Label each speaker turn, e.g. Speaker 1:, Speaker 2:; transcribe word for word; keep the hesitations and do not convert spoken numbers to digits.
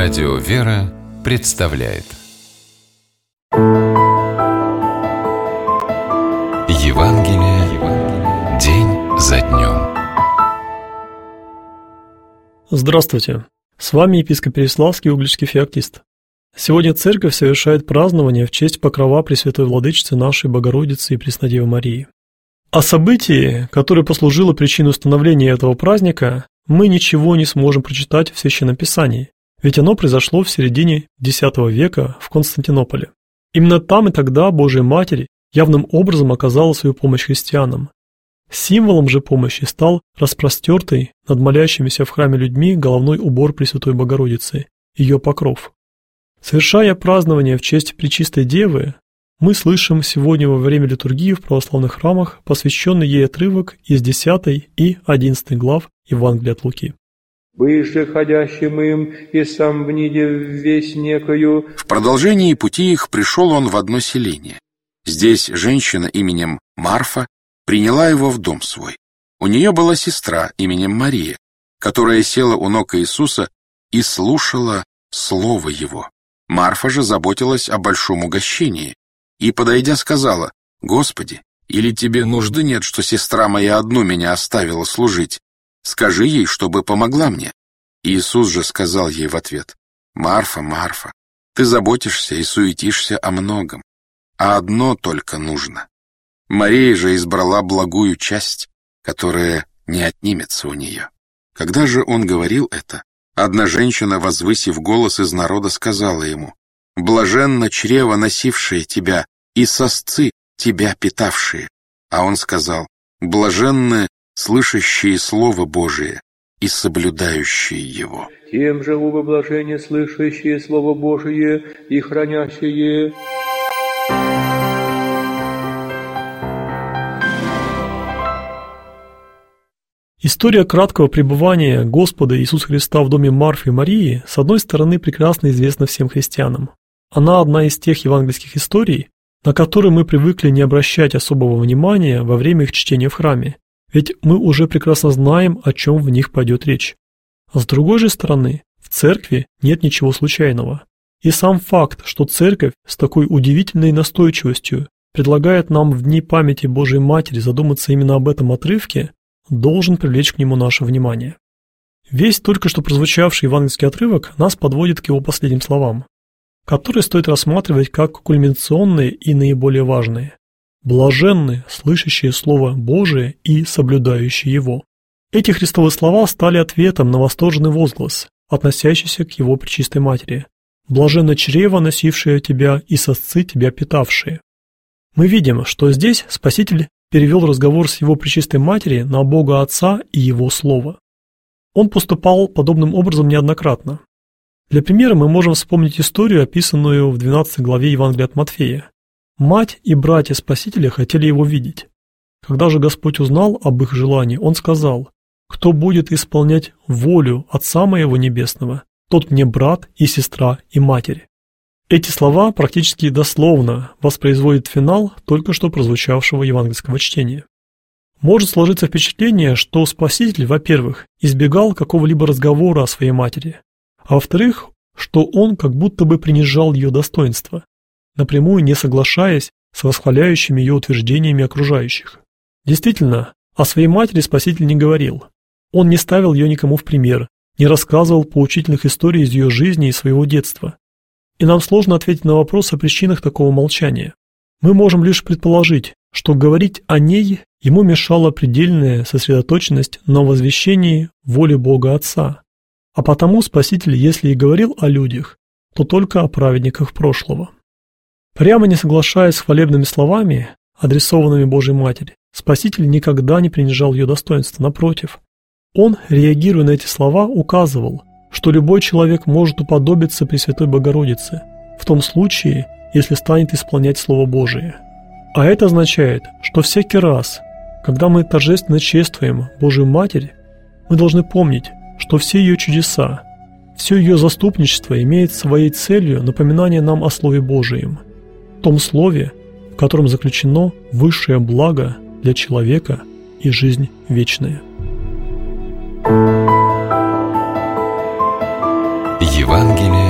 Speaker 1: Радио «Вера» представляет Евангелие день за днем.
Speaker 2: Здравствуйте! С вами епископ Переславский, Угличский феоктист. Сегодня Церковь совершает празднование в честь покрова Пресвятой Владычицы нашей Богородицы и Преснодевы Марии. О событии, которое послужило причиной установления этого праздника, мы ничего не сможем прочитать в Священном Писании, ведь оно произошло в середине десятого века в Константинополе. Именно там и тогда Божья Матерь явным образом оказала свою помощь христианам. Символом же помощи стал распростертый над молящимися в храме людьми головной убор Пресвятой Богородицы, ее покров. Совершая празднование в честь Пречистой Девы, мы слышим сегодня во время литургии в православных храмах посвященный ей отрывок из десятой и одиннадцатой глав Евангелия от Луки.
Speaker 3: «Быже ходящим им, и сам вниде весь некою».
Speaker 4: В продолжении пути их пришел он в одно селение. Здесь женщина именем Марфа приняла его в дом свой. У нее была сестра именем Мария, которая села у ног Иисуса и слушала слово его. Марфа же заботилась о большом угощении и, подойдя, сказала: «Господи, или тебе нужды нет, что сестра моя одну меня оставила служить? Скажи ей, чтобы помогла мне». Иисус же сказал ей в ответ: «Марфа, Марфа, ты заботишься и суетишься о многом, а одно только нужно. Мария же избрала благую часть, которая не отнимется у нее». Когда же он говорил это, одна женщина, возвысив голос из народа, сказала ему: «Блаженно чрево, носившее тебя, и сосцы, тебя питавшие». А он сказал: «Блаженны слышащие Слово Божие и соблюдающие его».
Speaker 3: Тем же вы блаженны слышащие Слово Божие и хранящие.
Speaker 2: История краткого пребывания Господа Иисуса Христа в доме Марфы и Марии, с одной стороны, прекрасно известна всем христианам. Она одна из тех евангельских историй, на которые мы привыкли не обращать особого внимания во время их чтения в храме, ведь мы уже прекрасно знаем, о чем в них пойдет речь. А с другой же стороны, в церкви нет ничего случайного. И сам факт, что церковь с такой удивительной настойчивостью предлагает нам в дни памяти Божией Матери задуматься именно об этом отрывке, должен привлечь к нему наше внимание. Весь только что прозвучавший евангельский отрывок нас подводит к его последним словам, которые стоит рассматривать как кульминационные и наиболее важные. «Блаженны, слышащие Слово Божие и соблюдающие его». Эти христовые слова стали ответом на восторженный возглас, относящийся к его пречистой матери. «Блаженно чрево, носившее тебя, и сосцы тебя питавшие». Мы видим, что здесь Спаситель перевел разговор с его пречистой матери на Бога Отца и его Слово. Он поступал подобным образом неоднократно. Для примера мы можем вспомнить историю, описанную в двенадцатой главе Евангелия от Матфея. Мать и братья Спасителя хотели его видеть. Когда же Господь узнал об их желании, Он сказал: «Кто будет исполнять волю Отца моего Небесного, тот мне брат и сестра и матерь». Эти слова практически дословно воспроизводят финал только что прозвучавшего евангельского чтения. Может сложиться впечатление, что Спаситель, во-первых, избегал какого-либо разговора о своей матери, а во-вторых, что он как будто бы принижал ее достоинство, напрямую не соглашаясь с восхваляющими ее утверждениями окружающих. Действительно, о своей матери Спаситель не говорил. Он не ставил ее никому в пример, не рассказывал поучительных историй из ее жизни и своего детства. И нам сложно ответить на вопрос о причинах такого молчания. Мы можем лишь предположить, что говорить о ней ему мешала предельная сосредоточенность на возвещении воли Бога Отца. А потому Спаситель, если и говорил о людях, то только о праведниках прошлого. Прямо не соглашаясь с хвалебными словами, адресованными Божьей Матери, Спаситель никогда не принижал ее достоинства, напротив. Он, реагируя на эти слова, указывал, что любой человек может уподобиться Пресвятой Богородице, в том случае, если станет исполнять Слово Божие. А это означает, что всякий раз, когда мы торжественно чествуем Божию Матерь, мы должны помнить, что все ее чудеса, все ее заступничество имеет своей целью напоминание нам о Слове Божием, том Слове, в котором заключено высшее благо для человека и жизнь вечная.
Speaker 1: Евангелие